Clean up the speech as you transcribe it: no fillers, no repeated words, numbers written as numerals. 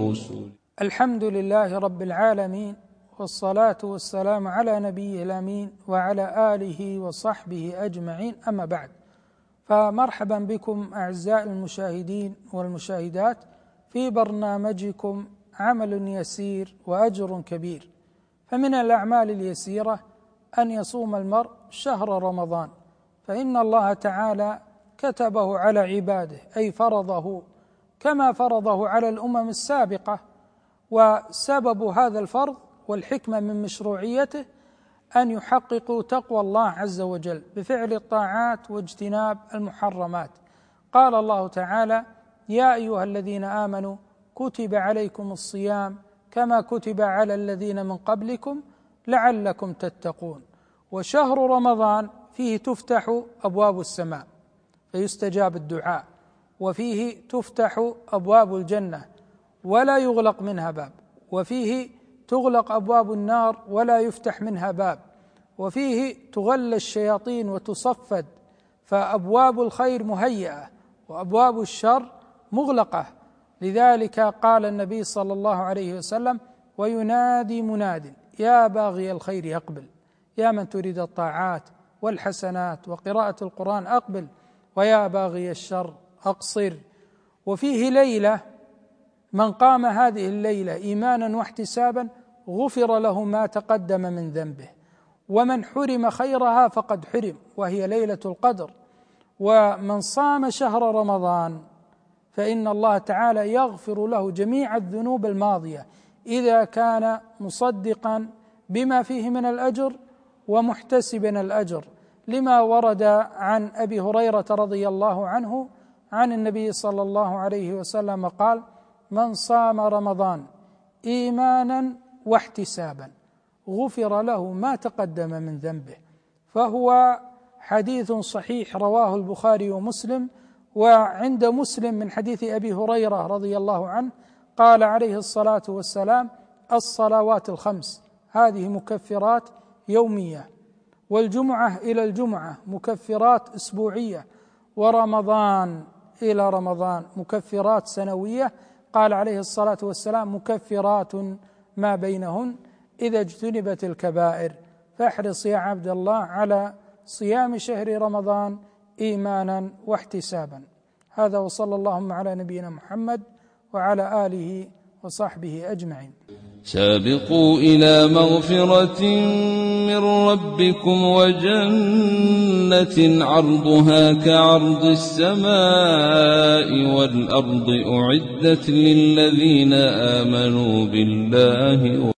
الرسل. الحمد لله رب العالمين، والصلاة والسلام على نبيه الأمين وعلى آله وصحبه أجمعين، أما بعد، فمرحبا بكم أعزائي المشاهدين والمشاهدات في برنامجكم عمل يسير وأجر كبير. فمن الأعمال اليسيرة أن يصوم المرء شهر رمضان، فإن الله تعالى كتبه على عباده، أي فرضه كما فرضه على الأمم السابقة. وسبب هذا الفرض والحكمة من مشروعيته أن يحققوا تقوى الله عز وجل بفعل الطاعات واجتناب المحرمات. قال الله تعالى: يا أيها الذين آمنوا كتب عليكم الصيام كما كتب على الذين من قبلكم لعلكم تتقون. وشهر رمضان فيه تفتح أبواب السماء فيستجاب الدعاء، وفيه تفتح أبواب الجنة ولا يغلق منها باب، وفيه تغلق أبواب النار ولا يفتح منها باب، وفيه تغلى الشياطين وتصفد، فأبواب الخير مهيئة وأبواب الشر مغلقة. لذلك قال النبي صلى الله عليه وسلم: وينادي مناد يا باغي الخير أقبل، يا من تريد الطاعات والحسنات وقراءة القرآن أقبل، ويا باغي الشر أقصر. وفيه ليلة من قام هذه الليلة إيمانا واحتسابا غفر له ما تقدم من ذنبه، ومن حرم خيرها فقد حرم، وهي ليلة القدر. ومن صام شهر رمضان فإن الله تعالى يغفر له جميع الذنوب الماضية إذا كان مصدقا بما فيه من الأجر ومحتسبا الأجر، لما ورد عن أبي هريرة رضي الله عنه عن النبي صلى الله عليه وسلم قال: من صام رمضان إيمانا واحتسابا غفر له ما تقدم من ذنبه. فهو حديث صحيح رواه البخاري ومسلم. وعند مسلم من حديث أبي هريرة رضي الله عنه قال عليه الصلاة والسلام: الصلوات الخمس هذه مكفرات يومية، والجمعة إلى الجمعة مكفرات أسبوعية، ورمضان إلى رمضان مكفرات سنوية. قال عليه الصلاة والسلام: مكفرات ما بينهن إذا اجتنبت الكبائر. فاحرص يا عبد الله على صيام شهر رمضان إيمانا واحتسابا. هذا، وصلى اللهم على نبينا محمد وعلى آله وصحبه أجمعين. سابقوا إلى مغفرة من ربكم وجنة عرضها كعرض السماء والأرض أعدت للذين آمنوا بالله